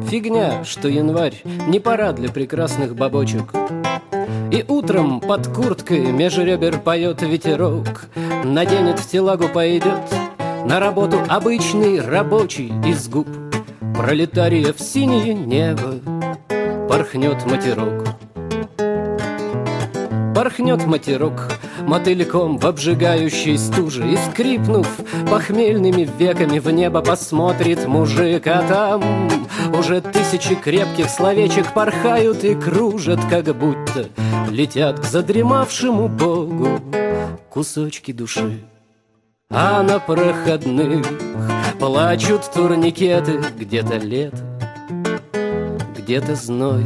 Фигня, что январь не пора для прекрасных бабочек. И утром под курткой меж ребер поет ветерок, наденет в телагу, пойдет на работу обычный рабочий из губ пролетария в синее небо порхнет матерок. Порхнет матерок мотыльком в обжигающей стуже, и, скрипнув похмельными веками, в небо посмотрит мужик, а там уже тысячи крепких словечек порхают и кружат, как будто летят к задремавшему Богу кусочки души. А на проходных плачут турникеты, где-то лето, где-то зной.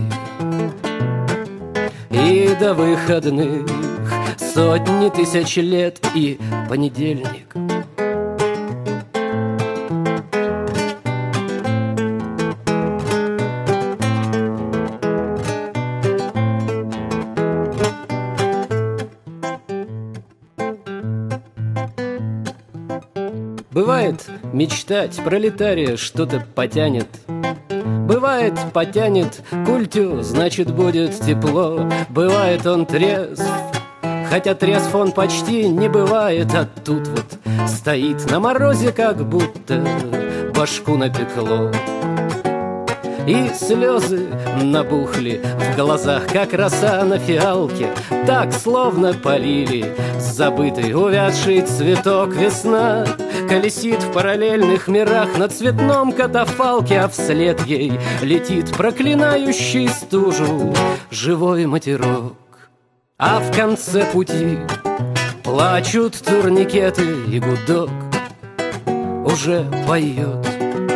И до выходных сотни тысяч лет и понедельник. Бывает, мечтать пролетария что-то потянет. Бывает, потянет культю, значит, будет тепло. Бывает, он трезв, хотя трезв он почти не бывает. А тут вот стоит на морозе, как будто башку напекло. И слезы набухли в глазах, как роса на фиалке. Так, словно полили забытый увядший цветок. Весна колесит в параллельных мирах на цветном катафалке, а вслед ей летит проклинающий стужу живой матерок. А в конце пути плачут турникеты, и гудок уже поет.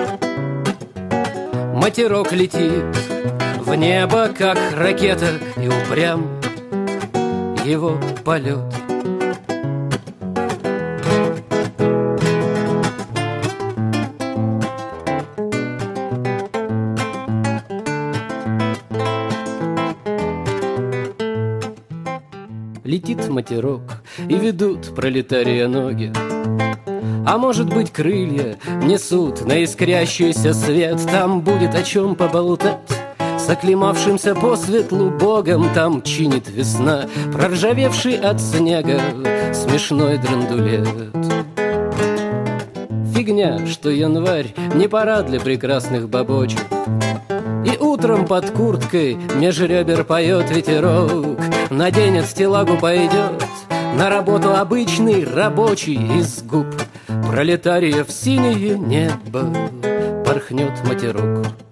Матерок летит в небо, как ракета, и упрям его полет. Летит матерок, и ведут пролетария ноги. А может быть, крылья несут на искрящийся свет. Там будет о чем поболтать с оклемавшимся по светлу богом. Там чинит весна, проржавевший от снега смешной драндулет. Фигня, что январь не пора для прекрасных бабочек. И утром под курткой меж ребер поет ветерок, наденет в телагу, пойдет на работу обычный рабочий из губ пролетария в синее небо порхнет матерок.